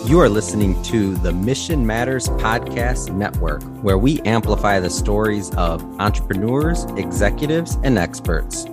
You are listening to the Mission Matters Podcast Network, where we amplify the stories of entrepreneurs, executives, and experts.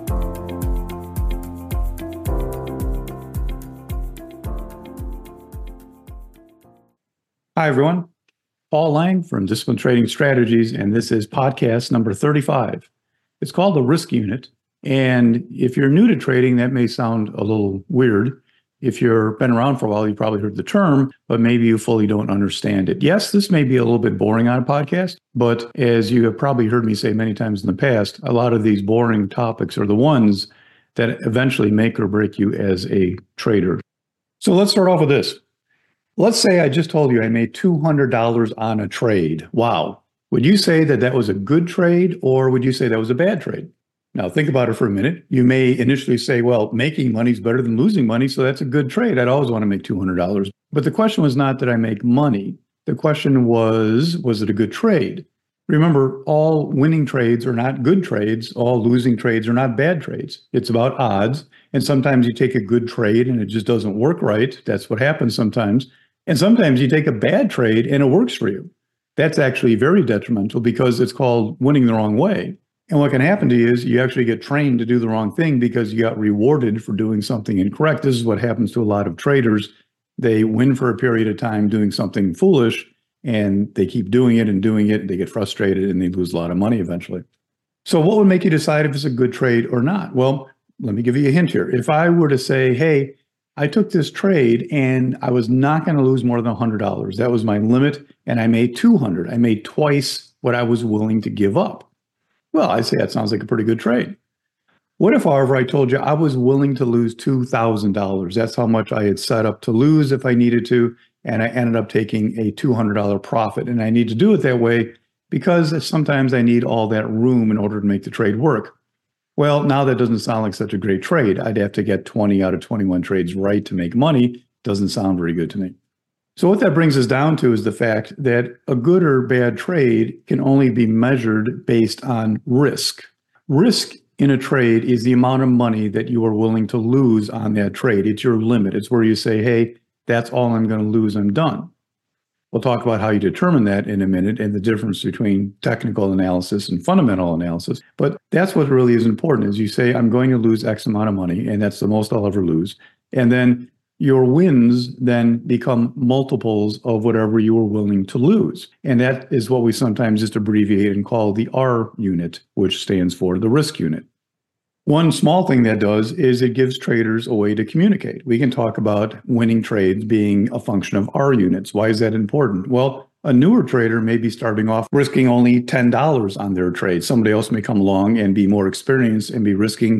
Hi, everyone. Paul Lang from Disciplined Trading Strategies, and this is podcast number 35. It's called the Risk Unit. And if you're new to trading, that may sound a little weird. If you've been around for a while, you probably heard the term, but maybe you fully don't understand it. Yes, this may be a little bit boring on a podcast, but as you have probably heard me say many times in the past, a lot of these boring topics are the ones that eventually make or break you as a trader. So let's start off with this. Let's say I just told you I made $200 on a trade. Wow. Would you say that that was a good trade, or would you say that was a bad trade? Now, think about it for a minute. You may initially say, well, making money is better than losing money, so that's a good trade. I'd always want to make $200. But the question was not, did I make money? The question was it a good trade? Remember, all winning trades are not good trades. All losing trades are not bad trades. It's about odds. And sometimes you take a good trade and it just doesn't work right. That's what happens sometimes. And sometimes you take a bad trade and it works for you. That's actually very detrimental because it's called winning the wrong way. And what can happen to you is you actually get trained to do the wrong thing because you got rewarded for doing something incorrect. This is what happens to a lot of traders. They win for a period of time doing something foolish, and they keep doing it and doing it. They get frustrated and they lose a lot of money eventually. So what would make you decide if it's a good trade or not? Well, let me give you a hint here. If I were to say, hey, I took this trade and I was not going to lose more than $100. That was my limit. And I made $200. I made twice what I was willing to give up. Well, I say that sounds like a pretty good trade. What if, however, I told you I was willing to lose $2,000? That's how much I had set up to lose if I needed to. And I ended up taking a $200 profit. And I need to do it that way because sometimes I need all that room in order to make the trade work. Well, now that doesn't sound like such a great trade. I'd have to get 20 out of 21 trades right to make money. Doesn't sound very good to me. So what that brings us down to is the fact that a good or bad trade can only be measured based on risk. Risk in a trade is the amount of money that you are willing to lose on that trade. It's your limit. It's where you say, hey, that's all I'm going to lose. I'm done. We'll talk about how you determine that in a minute and the difference between technical analysis and fundamental analysis. But that's what really is important is you say, I'm going to lose X amount of money, and that's the most I'll ever lose. And then your wins then become multiples of whatever you were willing to lose. And that is what we sometimes just abbreviate and call the R unit, which stands for the risk unit. One small thing that does is it gives traders a way to communicate. We can talk about winning trades being a function of R units. Why is that important? Well, a newer trader may be starting off risking only $10 on their trade. Somebody else may come along and be more experienced and be risking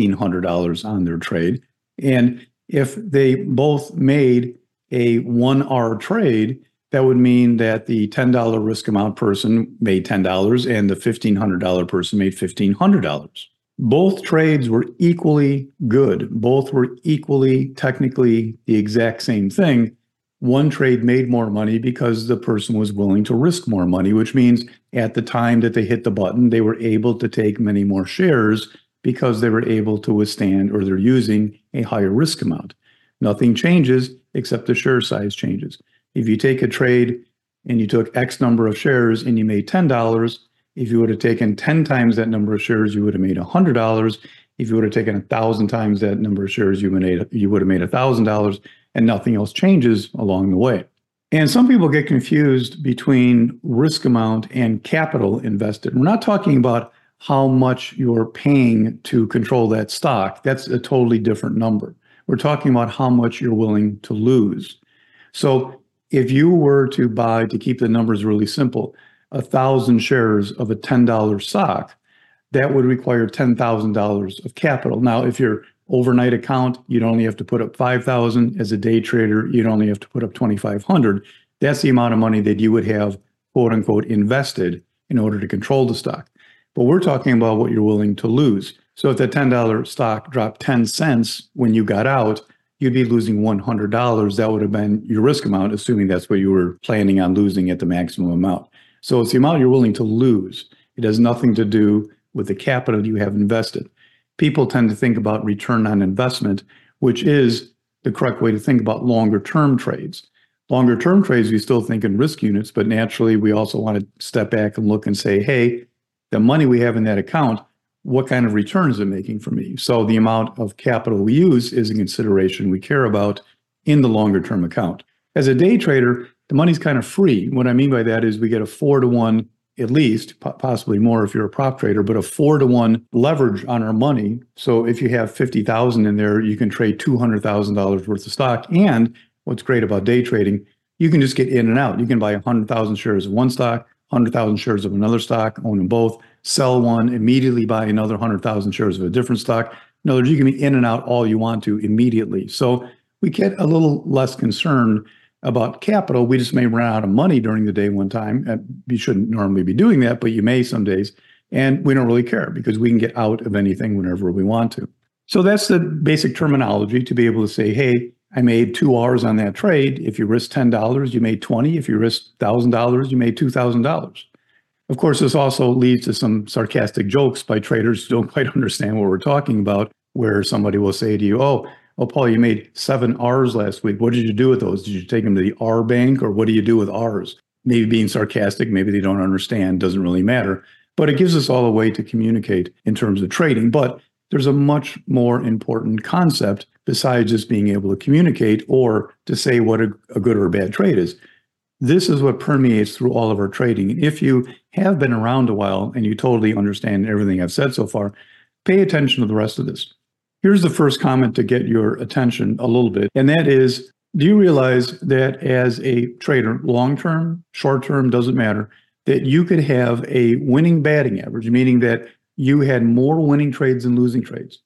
$1,500 on their trade. And if they both made a 1R trade, that would mean that the $10 risk amount person made $10 and the $1,500 person made $1,500. Both trades were equally good. Both were equally technically the exact same thing. One trade made more money because the person was willing to risk more money, which means at the time that they hit the button, they were able to take many more shares because they were able to withstand, or they're using a higher risk amount. Nothing changes except the share size changes. If you take a trade and you took X number of shares and you made $10, if you would have taken 10 times that number of shares, you would have made $100. If you would have taken 1,000 times that number of shares, you would have made $1,000, and nothing else changes along the way. And some people get confused between risk amount and capital invested. We're not talking about how much you're paying to control that stock. That's a totally different number. We're talking about how much you're willing to lose. So if you were to buy, to keep the numbers really simple, 1,000 shares of a $10 stock, that would require $10,000 of capital. Now, if your overnight account, you'd only have to put up $5,000. As a day trader, you'd only have to put up $2,500. That's the amount of money that you would have, quote unquote, invested in order to control the stock. But we're talking about what you're willing to lose. So if that $10 stock dropped 10 cents when you got out, you'd be losing $100. That would have been your risk amount, assuming that's what you were planning on losing at the maximum amount. So it's the amount you're willing to lose. It has nothing to do with the capital you have invested. People tend to think about return on investment, which is the correct way to think about longer term trades. Longer term trades, we still think in risk units, but naturally we also want to step back and look and say, hey, the money we have in that account, what kind of return is it making for me? So the amount of capital we use is a consideration we care about in the longer term account. As a day trader, the money's kind of free. What I mean by that is we get a 4-to-1, at least, possibly more if you're a prop trader, but a 4-to-1 leverage on our money. So if you have 50,000 in there, you can trade $200,000 worth of stock. And what's great about day trading, you can just get in and out. You can buy 100,000 shares of one stock, 100,000 shares of another stock, own them both, sell one, immediately buy another 100,000 shares of a different stock. In other words, you can be in and out all you want to immediately. So we get a little less concerned about capital. We just may run out of money during the day one time. You shouldn't normally be doing that, but you may some days. And we don't really care because we can get out of anything whenever we want to. So that's the basic terminology to be able to say, hey, I made 2 hours on that trade. If you risk $10, you made 20. If you risk $1,000, you made $2,000. Of course, this also leads to some sarcastic jokes by traders who don't quite understand what we're talking about, where somebody will say to you, oh, Paul, you made 7 R's last week. What did you do with those? Did you take them to the R bank, or what do you do with R's? Maybe being sarcastic, maybe they don't understand, doesn't really matter. But it gives us all a way to communicate in terms of trading. But there's a much more important concept besides just being able to communicate or to say what a good or a bad trade is. This is what permeates through all of our trading. If you have been around a while and you totally understand everything I've said so far, pay attention to the rest of this. Here's the first comment to get your attention a little bit, and that is, do you realize that as a trader, long-term, short-term, doesn't matter, that you could have a winning batting average, meaning that you had more winning trades than losing trades.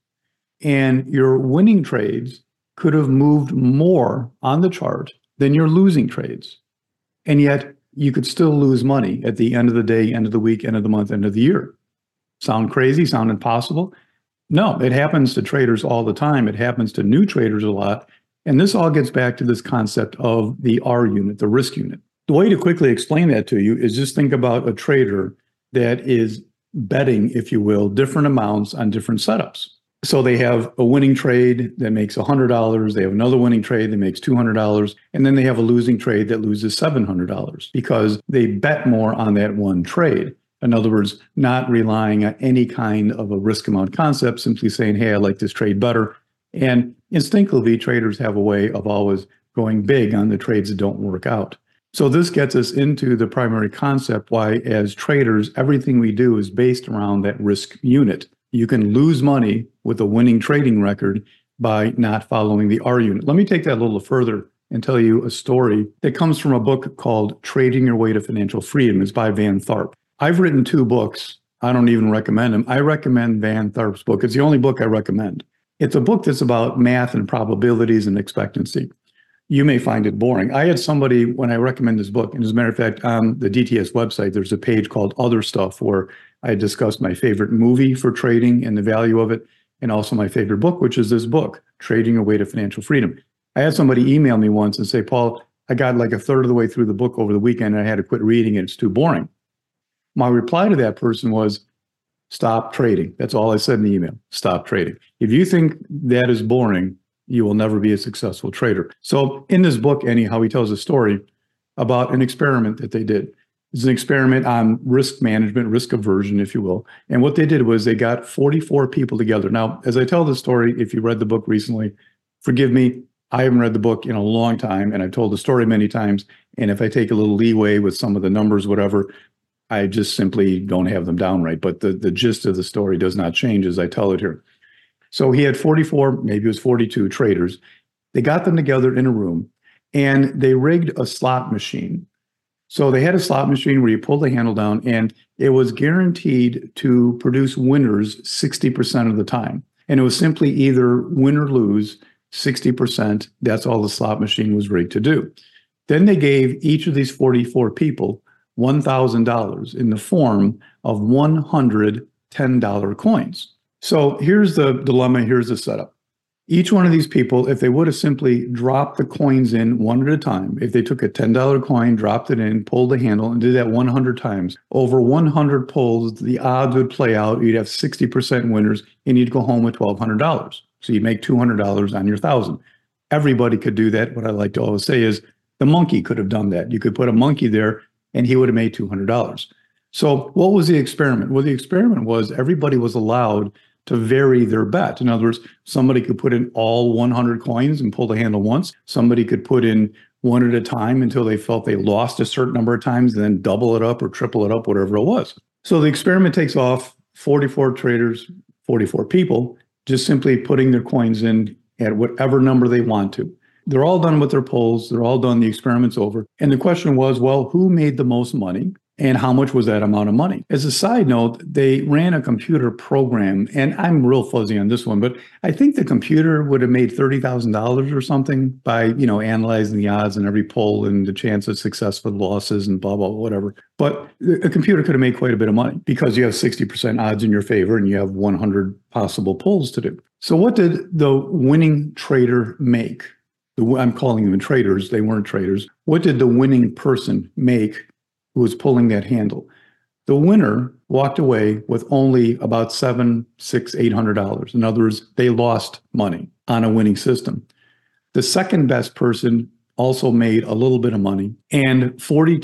And your winning trades could have moved more on the chart than your losing trades. And yet you could still lose money at the end of the day, end of the week, end of the month, end of the year. Sound crazy? Sound impossible? No, it happens to traders all the time. It happens to new traders a lot. And this all gets back to this concept of the R unit, the risk unit. The way to quickly explain that to you is just think about a trader that is betting, if you will, different amounts on different setups. So they have a winning trade that makes $100. They have another winning trade that makes $200. And then they have a losing trade that loses $700 because they bet more on that one trade. In other words, not relying on any kind of a risk amount concept, simply saying, hey, I like this trade better. And instinctively, traders have a way of always going big on the trades that don't work out. So this gets us into the primary concept why, as traders, everything we do is based around that risk unit. You can lose money with a winning trading record by not following the R unit. Let me take that a little further and tell you a story that comes from a book called Trading Your Way to Financial Freedom. It's by Van Tharp. I've written 2 books. I don't even recommend them. I recommend Van Tharp's book. It's the only book I recommend. It's a book that's about math and probabilities and expectancy. You may find it boring. I had somebody, when I recommend this book, and as a matter of fact, on the DTS website, there's a page called Other Stuff where I discussed my favorite movie for trading and the value of it, and also my favorite book, which is this book, Trading Your Way to Financial Freedom. I had somebody email me once and say, Paul, I got like a third of the way through the book over the weekend and I had to quit reading it. It's too boring. My reply to that person was, stop trading. That's all I said in the email. Stop trading. If you think that is boring, you will never be a successful trader. So in this book, anyhow, he tells a story about an experiment that they did. It's an experiment on risk management, risk aversion, if you will. And what they did was they got 44 people together. Now, as I tell the story, if you read the book recently, forgive me, I haven't read the book in a long time, and I've told the story many times. And if I take a little leeway with some of the numbers, whatever, I just simply don't have them down right. But the gist of the story does not change as I tell it here. So he had 44, maybe it was 42 traders. They got them together in a room and they rigged a slot machine. So they had a slot machine where you pull the handle down and it was guaranteed to produce winners 60% of the time. And it was simply either win or lose 60%. That's all the slot machine was rigged to do. Then they gave each of these 44 people $1,000 in the form of 100 $10 coins. So here's the dilemma. Here's the setup. Each one of these people, if they would have simply dropped the coins in one at a time, if they took a $10 coin, dropped it in, pulled the handle, and did that 100 times, over 100 pulls, the odds would play out. You'd have 60% winners, and you'd go home with $1,200. So you make $200 on your 1,000. Everybody could do that. What I like to always say is The monkey could have done that. You could put a monkey there and he would have made $200. So what was the experiment? Well, the experiment was everybody was allowed to vary their bet. In other words, somebody could put in all 100 coins and pull the handle once. Somebody could put in one at a time until they felt they lost a certain number of times and then double it up or triple it up, whatever it was. So the experiment takes off, 44 traders, 44 people, just simply putting their coins in at whatever number they want to. They're all done with their polls. They're all done. The experiment's over. And the question was, well, who made the most money? And how much was that amount of money? As a side note, they ran a computer program, and I'm real fuzzy on this one, but I think the computer would have made $30,000 or something by, analyzing the odds and every poll and the chance of successful losses and blah, blah, whatever. But a computer could have made quite a bit of money because you have 60% odds in your favor and you have 100 possible polls to do. So what did the winning trader make? I'm calling them traders. They weren't traders. What did the winning person make who was pulling that handle? The winner walked away with only about $800. In other words, they lost money on a winning system. The second best person also made a little bit of money, and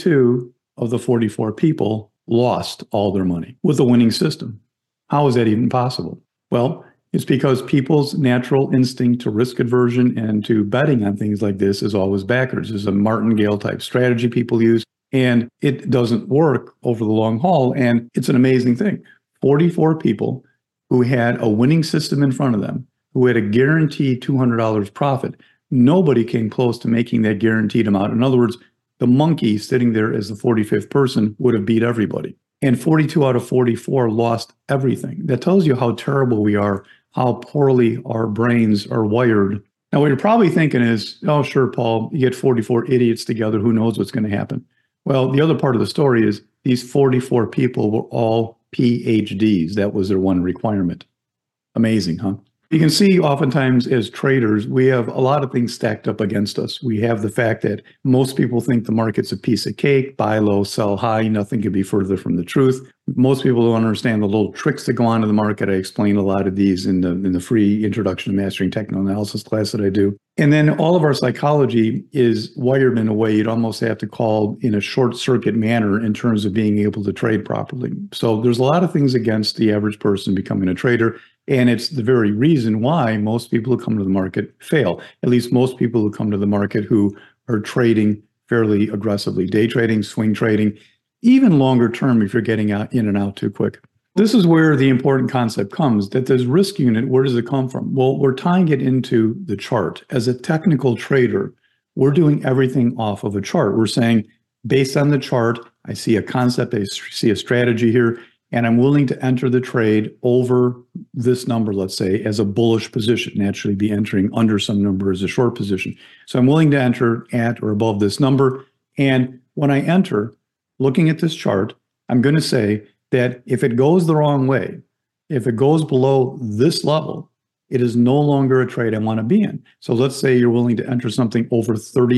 42 of the 44 people lost all their money with a winning system. How is that even possible? Well, it's because people's natural instinct to risk aversion and to betting on things like this is always backwards. It's a martingale type strategy people use. And it doesn't work over the long haul. And it's an amazing thing. 44 people who had a winning system in front of them, who had a guaranteed $200 profit. Nobody came close to making that guaranteed amount. In other words, the monkey sitting there as the 45th person would have beat everybody. And 42 out of 44 lost everything. That tells you how terrible we are, how poorly our brains are wired. Now, what you're probably thinking is, oh, sure, Paul, you get 44 idiots together. Who knows what's going to happen? Well, the other part of the story is these 44 people were all PhDs. That was their one requirement. Amazing, huh? You can see oftentimes as traders, we have a lot of things stacked up against us. We have the fact that most people think the market's a piece of cake, buy low, sell high, nothing could be further from the truth. Most people don't understand the little tricks that go on in the market. I explain a lot of these in the free Introduction to Mastering Technical Analysis class that I do. And then all of our psychology is wired in a way you'd almost have to call in a short circuit manner in terms of being able to trade properly. So there's a lot of things against the average person becoming a trader. And it's the very reason why most people who come to the market fail. At least most people who come to the market who are trading fairly aggressively, day trading, swing trading, even longer term if you're getting out in and out too quick. This is where the important concept comes, that this risk unit, where does it come from? Well, we're tying it into the chart. As a technical trader, we're doing everything off of a chart. We're saying, based on the chart, I see a concept, I see a strategy here, and I'm willing to enter the trade over this number, let's say, as a bullish position, naturally be entering under some number as a short position. So I'm willing to enter at or above this number. And when I enter, looking at this chart, I'm going to say that if it goes the wrong way, if it goes below this level, it is no longer a trade I want to be in. So let's say you're willing to enter something over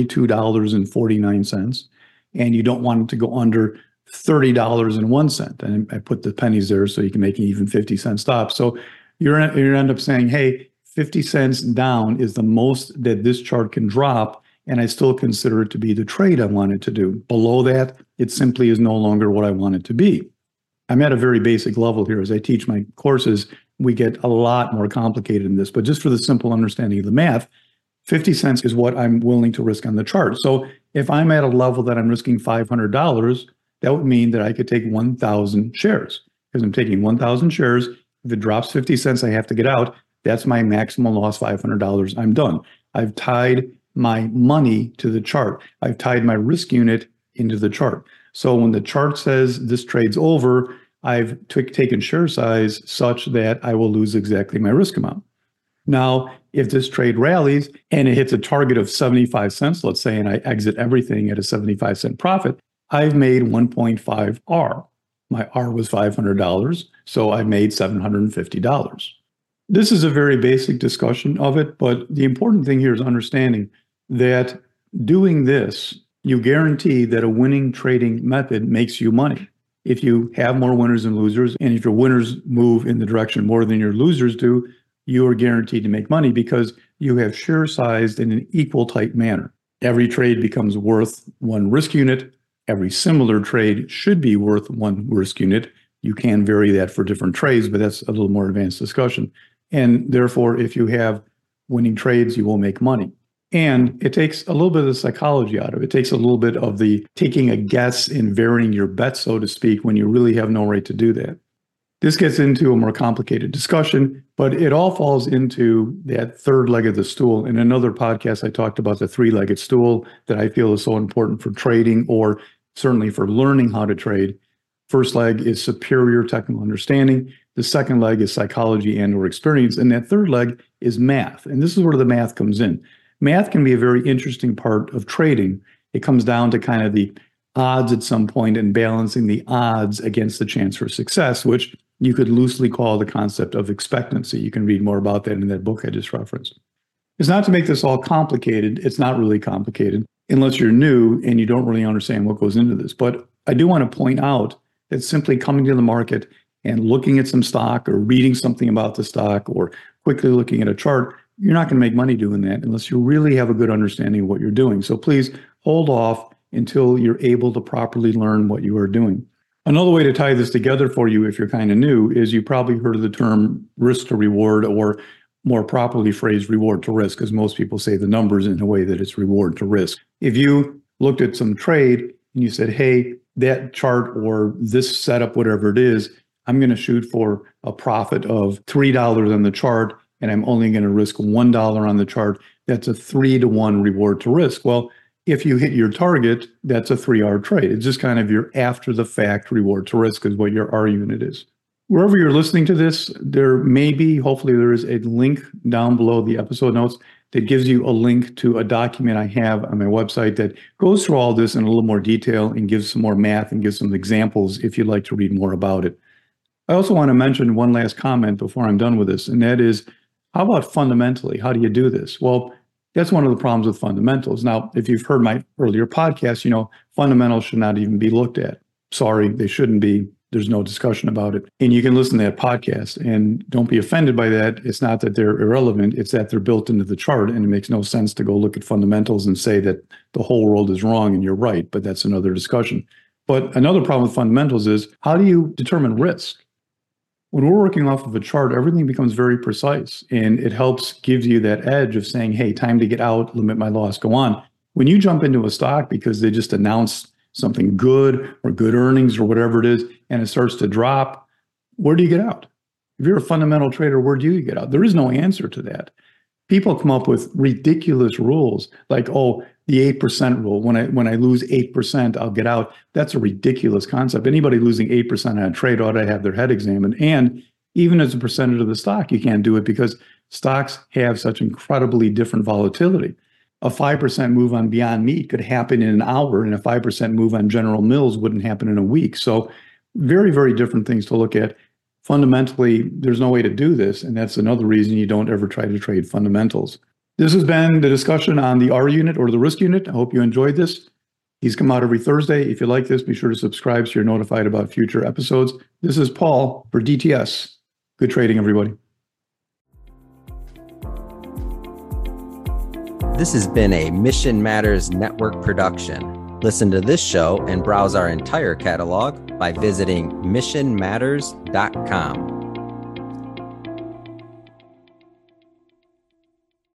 $32.49, and you don't want it to go under $30.01. And I put the pennies there so you can make an even 50-cent stop. So you end up saying, hey, 50 cents down is the most that this chart can drop, and I still consider it to be the trade I wanted to do. Below that, it simply is no longer what I want it to be. I'm at a very basic level here. As I teach my courses, we get a lot more complicated in this, but just for the simple understanding of the math, 50 cents is what I'm willing to risk on the chart. So if I'm at a level that I'm risking $500, that would mean that I could take 1,000 shares because I'm taking 1,000 shares. If it drops 50 cents, I have to get out. That's my maximum loss, $500. I'm done. I've tied my money to the chart. I've tied my risk unit into the chart. So when the chart says this trade's over, I've taken share size such that I will lose exactly my risk amount. Now, if this trade rallies and it hits a target of 75 cents, let's say, and I exit everything at a 75-cent profit, I've made 1.5 R. My R was $500, so I've made $750. This is a very basic discussion of it, but the important thing here is understanding that doing this, you guarantee that a winning trading method makes you money. If you have more winners than losers, and if your winners move in the direction more than your losers do, you are guaranteed to make money because you have share sized in an equal type manner. Every trade becomes worth one risk unit. Every similar trade should be worth one risk unit. You can vary that for different trades, but that's a little more advanced discussion. And therefore, if you have winning trades, you will make money. And it takes a little bit of the psychology out of it. It takes a little bit of the taking a guess and varying your bet, so to speak, when you really have no right to do that. This gets into a more complicated discussion, but it all falls into that third leg of the stool. In another podcast, I talked about the three-legged stool that I feel is so important for trading, or certainly for learning how to trade. First leg is superior technical understanding. The second leg is psychology and or experience. And that third leg is math. And this is where the math comes in. Math can be a very interesting part of trading. It comes down to kind of the odds at some point and balancing the odds against the chance for success, which you could loosely call the concept of expectancy. You can read more about that in that book I just referenced. It's not to make this all complicated. It's not really complicated unless you're new and you don't really understand what goes into this. But I do want to point out that simply coming to the market and looking at some stock or reading something about the stock or quickly looking at a chart, you're not going to make money doing that unless you really have a good understanding of what you're doing. So please hold off until you're able to properly learn what you are doing. Another way to tie this together for you, if you're kind of new, is you probably heard of the term risk to reward, or more properly phrased reward to risk, because most people say the numbers in a way that it's reward to risk. If you looked at some trade and you said, hey, that chart or this setup, whatever it is, I'm going to shoot for a profit of $3 on the chart, and I'm only going to risk $1 on the chart, that's a 3-to-1 reward to risk. Well, if you hit your target, that's a 3R trade. It's just kind of your after the fact reward to risk is what your R unit is. Wherever you're listening to this, there may be, hopefully there is a link down below the episode notes that gives you a link to a document I have on my website that goes through all this in a little more detail and gives some more math and gives some examples if you'd like to read more about it. I also want to mention one last comment before I'm done with this, and that is, how about fundamentally? How do you do this? Well, that's one of the problems with fundamentals. Now, if you've heard my earlier podcast, you know, fundamentals should not even be looked at. Sorry, they shouldn't be. There's no discussion about it. And you can listen to that podcast and don't be offended by that. It's not that they're irrelevant. It's that they're built into the chart, and it makes no sense to go look at fundamentals and say that the whole world is wrong and you're right, but that's another discussion. But another problem with fundamentals is, how do you determine risk? When we're working off of a chart, everything becomes very precise, and it helps give you that edge of saying, hey, time to get out, limit my loss, go on. When you jump into a stock because they just announced something good or good earnings or whatever it is, and it starts to drop, where do you get out? If you're a fundamental trader, where do you get out? There is no answer to that. People come up with ridiculous rules like, oh, the 8% rule. When I lose 8%, I'll get out. That's a ridiculous concept. Anybody losing 8% on a trade ought to have their head examined. And even as a percentage of the stock, you can't do it because stocks have such incredibly different volatility. A 5% move on Beyond Meat could happen in an hour, and a 5% move on General Mills wouldn't happen in a week. So very, very different things to look at. Fundamentally, there's no way to do this, and that's another reason you don't ever try to trade fundamentals. This has been the discussion on the R unit or the risk unit. I hope you enjoyed this. These come out every Thursday. If you like this, be sure to subscribe so you're notified about future episodes. This is Paul for DTS. Good trading, everybody. This has been a Mission Matters Network production. Listen to this show and browse our entire catalog by visiting missionmatters.com.